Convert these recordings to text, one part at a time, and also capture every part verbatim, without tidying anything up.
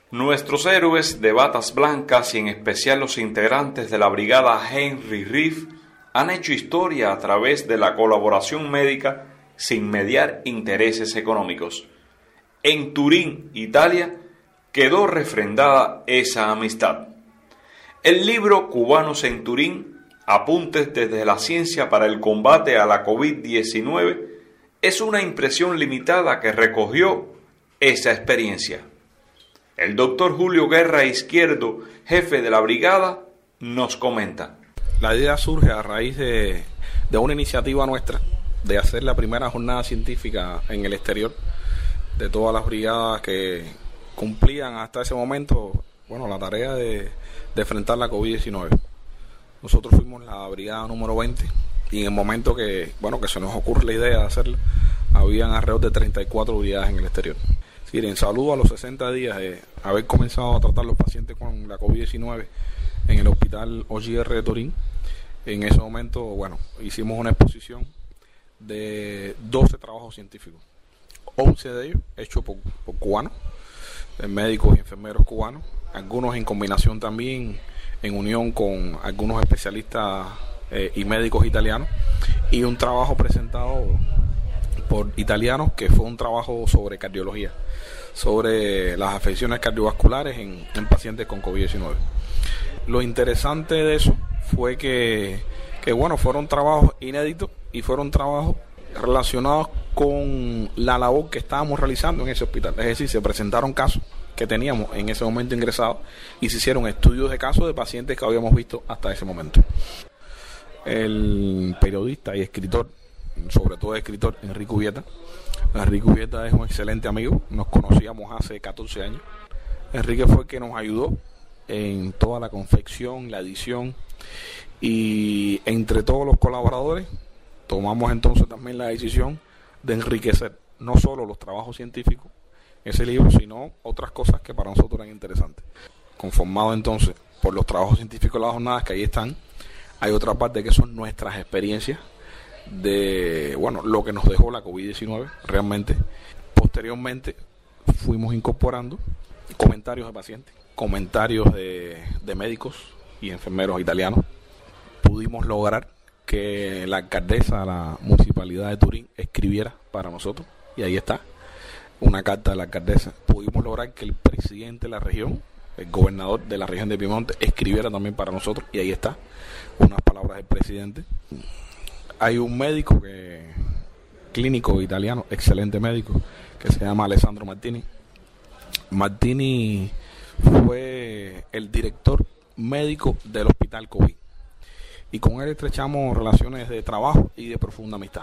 Nuestros héroes de batas blancas y en especial los integrantes de la brigada Henry Reeve han hecho historia a través de la colaboración médica sin mediar intereses económicos. En Turín, Italia, quedó refrendada esa amistad. El libro Cubanos en Turín, Apuntes desde la ciencia para el combate a la COVID diecinueve, es una impresión limitada que recogió esa experiencia. El doctor Julio Guerra Izquierdo, jefe de la brigada, nos comenta. La idea surge a raíz de, de una iniciativa nuestra de hacer la primera jornada científica en el exterior de todas las brigadas que cumplían hasta ese momento, bueno, la tarea de, de enfrentar la COVID diecinueve. Nosotros fuimos la brigada número veinte y en el momento que, bueno, que se nos ocurre la idea de hacerlo, habían alrededor de treinta y cuatro unidades en el exterior. Es decir, en saludo a los sesenta días de haber comenzado a tratar los pacientes con la COVID diecinueve en el hospital O G R de Turín, en ese momento, bueno, hicimos una exposición de doce trabajos científicos, once de ellos hechos por, por cubanos, médicos y enfermeros cubanos, algunos en combinación también en unión con algunos especialistas eh, y médicos italianos, y un trabajo presentado por italianos que fue un trabajo sobre cardiología, sobre las afecciones cardiovasculares en, en pacientes con COVID diecinueve. Lo interesante de eso fue que, que bueno, fueron trabajos inéditos y fueron trabajos relacionados con la labor que estábamos realizando en ese hospital. Es decir, se presentaron casos que teníamos en ese momento ingresados y se hicieron estudios de casos de pacientes que habíamos visto hasta ese momento. El periodista y escritor, sobre todo escritor, Enrique Ubieta. Enrique Ubieta es un excelente amigo, nos conocíamos hace catorce años. Enrique fue el que nos ayudó en toda la confección, la edición, y entre todos los colaboradores tomamos entonces también la decisión de enriquecer no solo los trabajos científicos, ese libro, sino otras cosas que para nosotros eran interesantes. Conformado entonces por los trabajos científicos de las jornadas, que ahí están, hay otra parte que son nuestras experiencias de, bueno, lo que nos dejó la COVID diecinueve realmente. Posteriormente fuimos incorporando comentarios de pacientes, comentarios de, de médicos y enfermeros italianos. Pudimos lograr que la alcaldesa de la municipalidad de Turín escribiera para nosotros, y ahí está, una carta de la alcaldesa. Pudimos lograr que el presidente de la región, el gobernador de la región de Piemonte, escribiera también para nosotros, y ahí está, unas palabras del presidente. Hay un médico que, clínico italiano, excelente médico, que se llama Alessandro Martini. Martini fue el director médico del hospital COVID, y con él estrechamos relaciones de trabajo y de profunda amistad.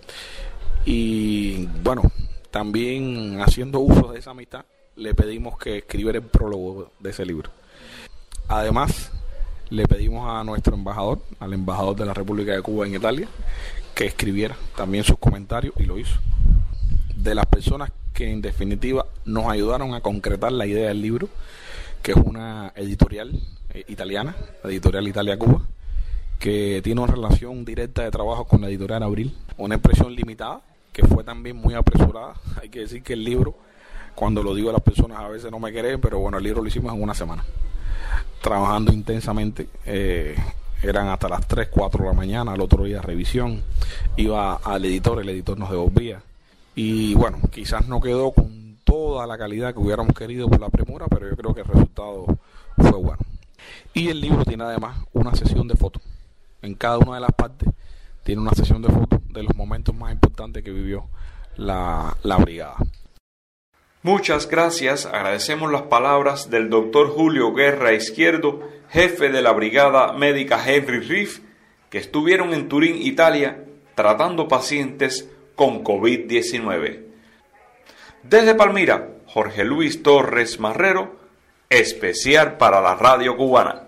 Y bueno, también haciendo uso de esa amistad, le pedimos que escribiera el prólogo de ese libro. Además, le pedimos a nuestro embajador, al embajador de la República de Cuba en Italia, que escribiera también sus comentarios, y lo hizo. De las personas que en definitiva nos ayudaron a concretar la idea del libro, que es una editorial eh, italiana, editorial Italia Cuba, que tiene una relación directa de trabajo con la editorial Abril, una impresión limitada, que fue también muy apresurada. Hay que decir que el libro, cuando lo digo a las personas a veces no me creen, pero bueno, el libro lo hicimos en una semana, trabajando intensamente. Eh, eran hasta las tres, cuatro de la mañana, al otro día revisión, iba al editor, el editor nos devolvía, y bueno, quizás no quedó con toda la calidad que hubiéramos querido por la premura, pero yo creo que el resultado fue bueno. Y el libro tiene además una sesión de fotos. En cada una de las partes tiene una sesión de fotos de los momentos más importantes que vivió la, la brigada. Muchas gracias, agradecemos las palabras del doctor Julio Guerra Izquierdo, jefe de la Brigada Médica Henry Reeve, que estuvieron en Turín, Italia, tratando pacientes con COVID diecinueve. Desde Palmira, Jorge Luis Torres Marrero, especial para la Radio Cubana.